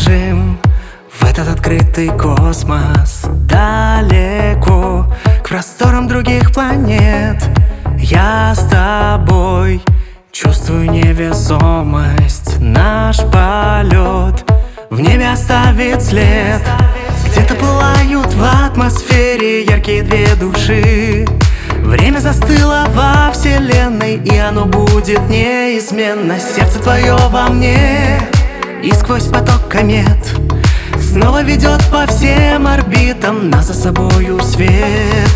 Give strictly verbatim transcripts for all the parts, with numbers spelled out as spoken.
бежим в этот открытый космос, далеко, к просторам других планет. Я с тобой чувствую невесомость. Наш полет в небе оставит след. Где-то пылают в атмосфере яркие две души. Время застыло во вселенной, и оно будет неизменно. Сердце твое во мне, и сквозь поток комет снова ведет по всем орбитам нас за собою свет.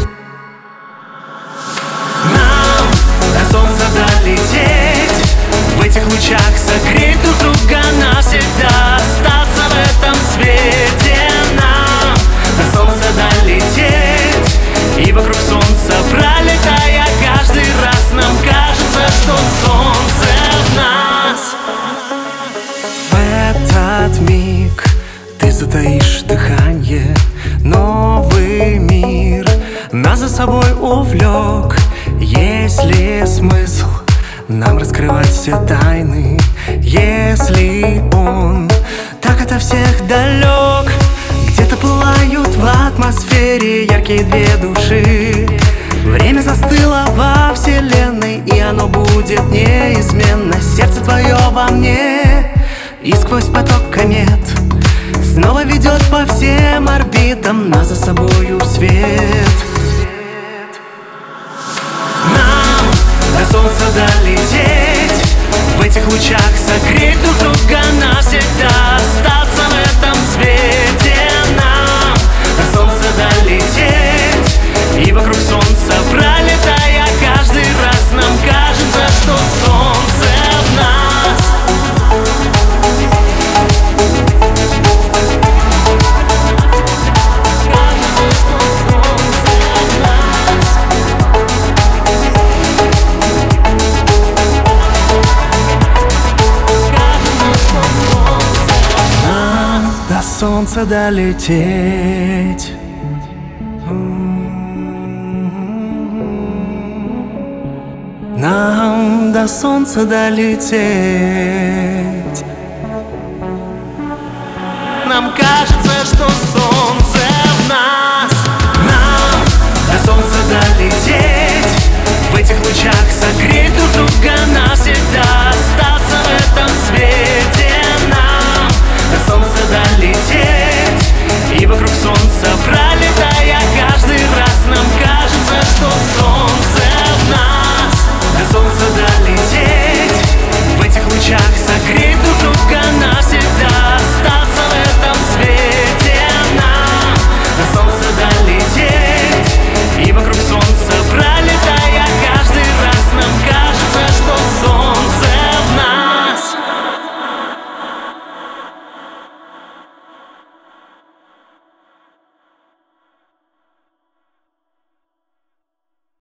Нам до солнца долететь, в этих лучах согреть друг друга навсегда, остаться в этом свете. Нам до солнца долететь, и вокруг солнца пролетая каждый раз нам кажется, что солнце в нас. В этот миг ты затаишь дыхание. Новый мир нас за собой увлек. Есть ли смысл нам раскрывать все тайны, если он так ото всех далек? Где-то пылают в атмосфере яркие две души. Время застыло во вселенной, и оно будет неизменно. Сердце твое во мне, и сквозь поток комет снова ведет по всем орбитам нас за собою свет. Нам до солнца долететь, в этих лучах согреть друг друга навсегда, остаться в этом свете. Нам до солнца долететь, и вокруг солнца пролетая каждый раз нам кажется, что солнце в нас. До солнца долететь, нам до солнца долететь. Нам кажется,